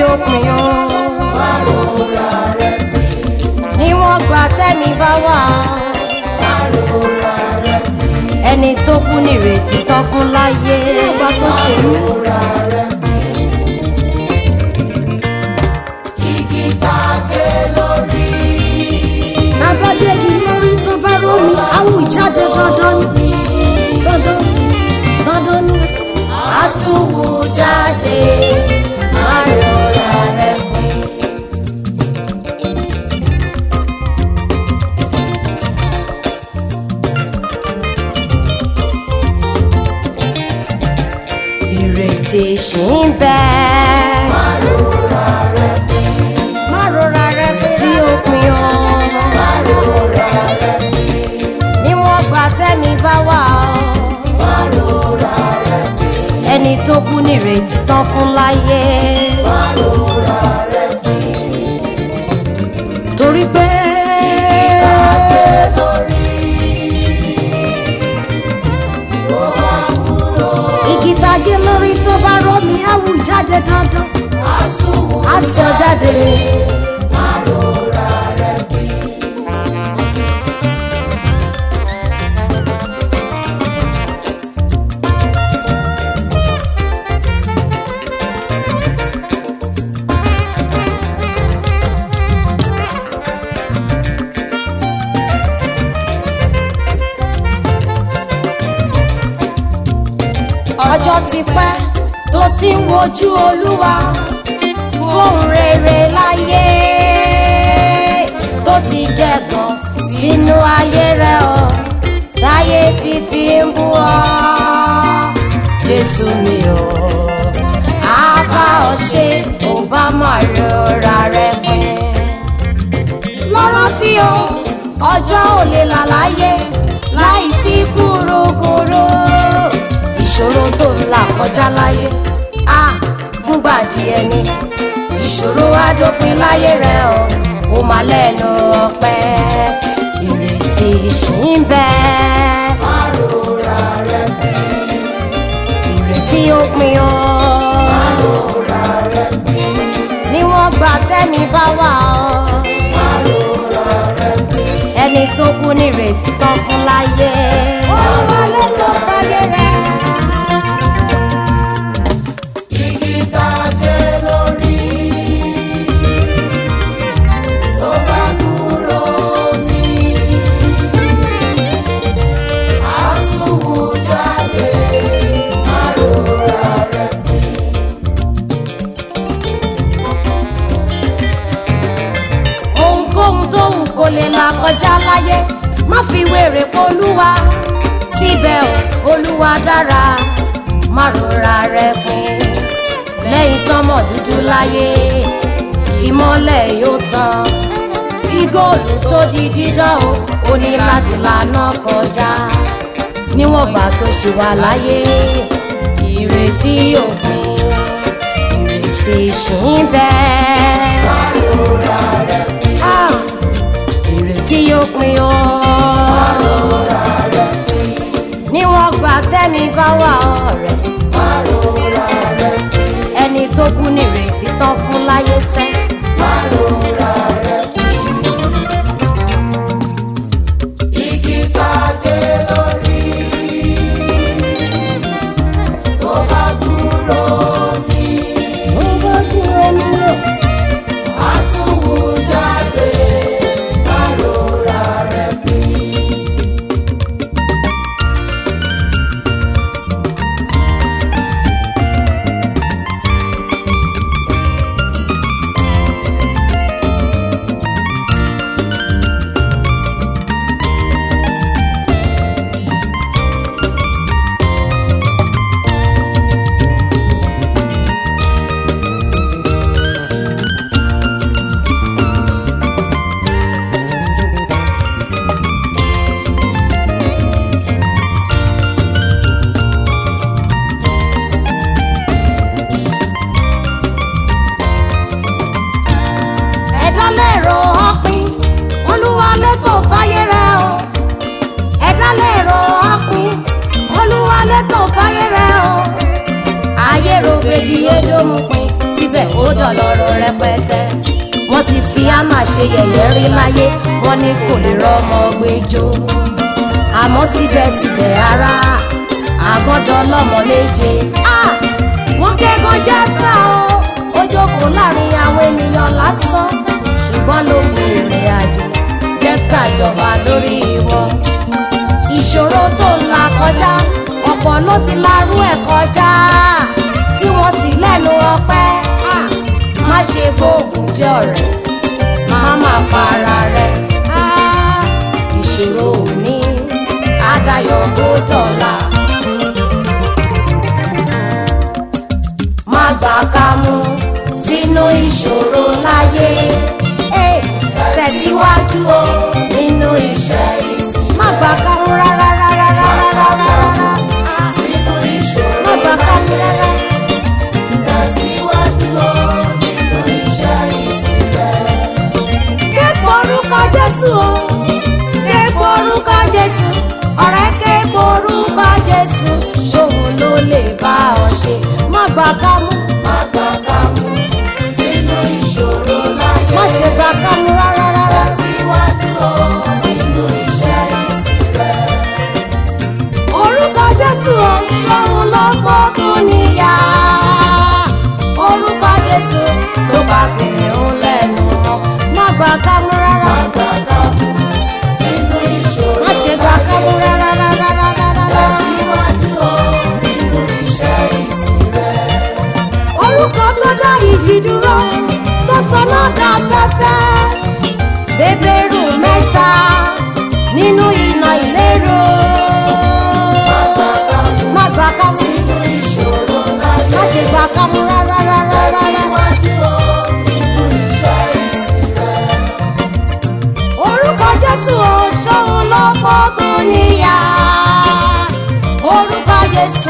ó pin ó. má rora rẹ pin. níwọ̀n gbà tẹ́mi bá wà. má rora rẹ pin. ẹni tó kú nírètí tán fún láyé. nígbà tó ṣe má rora rẹ pin. igi tá a gé lórí. abágégi lórí tó bá rómi àwù jáde dandan ni. dandan ni. àtúwò jáde. má rora rẹ pin. ìrètí ṣì ń bẹ. má rora rẹ pin. má rora rẹ pin tí ó pin ó. má rora rẹ pin. níwọ̀n gbà tẹ́mi bá wà ó. má rora rẹ pin. ẹni tó kú nírètí tán fún láyé. má rora rẹ pin. torí pé igi tagé lórí tó bá rómi àwù jáde dandan. á sọ jáde ni. má rora rẹ pin. ọjọ́ ti pẹ́ tó ti ń wojú olúwa fóun rere láyé tó ti jẹ̀gàn sínú ayé rẹ̀ ọ́ táyé ti fi ń bú ọ. Jésù mi ò á bá ọ ṣe ò bá má rọra rẹ pin. lọ́rọ́ tí o ọjọ́ ò lè là láyé láì sí kúrúkúrú ìṣòro tó ń là kọjá láyé á fúngbà díẹ̀ ni ìṣòro á dópin láyé rẹ o ó máa lẹ́nu ọpẹ́ ìrètí ṣì ń bẹ. má rora rẹ pin. ìrètí ó pin ó. má rora rẹ pin. níwọ̀n gbà tẹ́mi bá wà ó. má rora rẹ pin. ẹni tó kú nírètí tán fún láyé. olúwa lè tó fàyè rẹ. igi tá a gé lórí. tó bá kúrò ní. àtúwò jáde. má rora rẹ pin. ohunkóhun tó wù kó lè là kọjá láyé má fi wèrè polúwa síbẹ̀ o olúwa dára má rora rẹ pin. lẹ́yìn sánmọ̀ dúdú láyé ìmọ́lẹ̀ yóò tàn bí góòlù tó di dídán o ní láti lànà kọjá níwọ̀n gbà tó ṣì wà láyé ìrètí òpin ìrètí ṣì ń bẹ. má rora rẹ pin. ìrètí yóò pin ó. má rora rẹ pin. níwọ̀n gbà tẹ́mi bá wà ọ̀rẹ́. má rora rẹ pin. ẹni tó kú nírètí tán fún láyé sẹ́. má rora rẹ pin. igi tá a gé lórí. tó bá kúrò ní. ó bá kúrò nílò. àtúwò jáde. má rora rẹ pin. lópin síbẹ̀ ó dọ̀lọ́rọ̀ rẹpẹtẹ. Wọ́n ti fi àmà ṣe yẹ̀yẹ́ rí láyé, wọ́n ní kò lè rọ́mọ gbẹjọ́. Àmọ́ síbẹ̀síbẹ̀ ara àgọ́dọ̀ lọ́mọ méje. Wọ́n kẹ́gàn Jẹ́fítà ó jókòó láàrin àwọn ènìyàn lásán, ṣùgbọ́n lókun ìrìn àjò Jẹ́fítà jọba lórí wọn. Ìṣòro tó ń là kọjá ọ̀pọ̀ ló ti larú ẹ̀ kọjá tí wọ́n sì lẹ́nu ọpẹ́. Má ṣe bóògùn jẹ́ ọ̀rẹ́, má má para rẹ̀. Ìṣòro òní àdáyọ̀ bó dọ̀la. Má gbà ká mú sínú ìṣòro láyé. Tẹ̀síwájú o nínú iṣẹ́ ìsìn. Má gbà ká mú rárá rárá rárá rárá. Sínú ìṣòro Má gbà ká mú rárá. tẹ̀síwájú o nínú iṣẹ́ ìsìn rẹ̀. Ké pe orúkọ Jésù o, ké pe orúkọ Jésù, ọ̀rẹ́ ké pe orúkọ Jésù, ṣòun ló lè bá ọ ṣe. Má gbà ká mú, Má gbà ká mú sínú ìṣòro láyé. má ṣe gbà ká mú rárá rárá. Tẹ̀síwájú o nínú iṣẹ́ ìsìn rẹ̀. Orúkọ Jésù o, ṣòun ló gbógun níyà. Orúkọ Jésù tó bá kìnìún lẹ́nu mọ́. Má gbà ká mú rárá, Má gbà ká mú sínú ìṣòro má ṣe gbà ká mú láyé. rárá rárá rárá. Tẹ̀síwájú o nínú iṣẹ́ ìsìn rẹ̀. Orúkọ tó dá ìjì dúró, tó sọnà dá fẹ́fẹ́. Bébérù mẹ́ta nínú iná ìlérò. Má gbà ká mú, Sínú ìṣòro láyé. má ṣe gbà ká mú rárá rárá rárá. Tẹ̀síwájú o nínú iṣẹ́ ìsìn rẹ̀. Orúkọ Jésù o, ṣòun ló gbógun níyà. Orúkọ Jésù